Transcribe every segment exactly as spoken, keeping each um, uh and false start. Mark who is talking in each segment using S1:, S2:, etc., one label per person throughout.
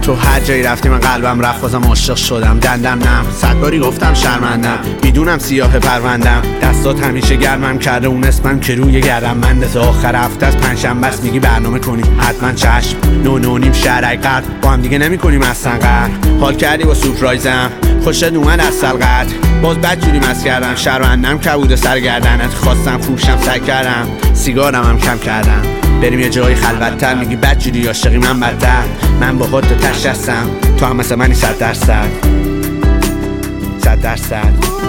S1: تو هر جایی رفتی من قلبم رفت بازم عاشق شدم. دندم نم صد باری گفتم شرمندم، میدونم سیاه پروندم، دستات همیشه گرمم کرده اون اسمم که روی گردم منده. تا آخر هفته از پنجشنبه است میگی برنامه کنیم حتما چشم. نو نو نیم شهرک قرد با هم دیگه نمی کنیم اصلا قهر. حال کردی با سورپرایزم خوشت اومد از سلقت، باز بد جوری مست کردم شرمندم کبود سر گردنت. خواستم فروشم سر کردم سیگارم هم کم کردم. بریم یه جای خلوت‌تر میگی بد جوری عاشقی من بدتر. من با خودت تش هستم تو هم مثل منی صد درصد صد درصد.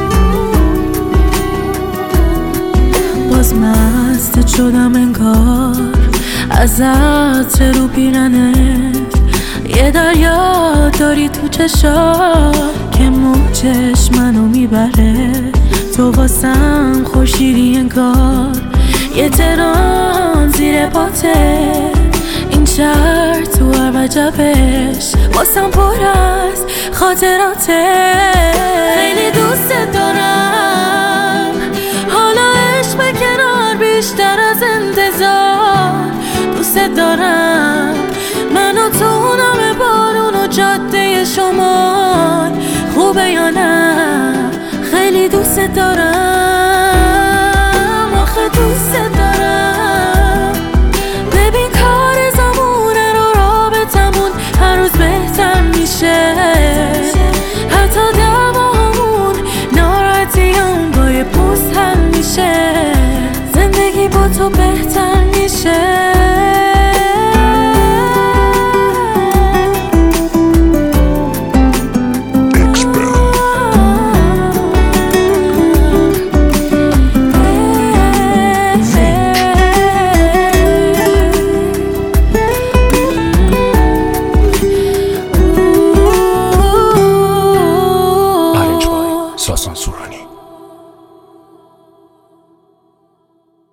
S2: باز مست شدم انگار از عطر رو پیرنت، یه دریا داری تو چشات که موجش منو میبره. تو واسم خورشیدی انگار یه تران زیر پاته، این شهر تو هر وجبش واسم پر از خاطراته. خیلی دوست دارم حالا عشق به کنار بیشتر از انتظار. دوست دارم منو تو نم بارون و جاده شمال، خوبه یا نه؟ خیلی دوست دارم آخه دوست دارم. ببین کار زمونه رو رابطمون هر روز بهتر میشه، حتی دعوامون ناراحتیام با یه پوست حل میشه. زندگی با تو بهتر میشه.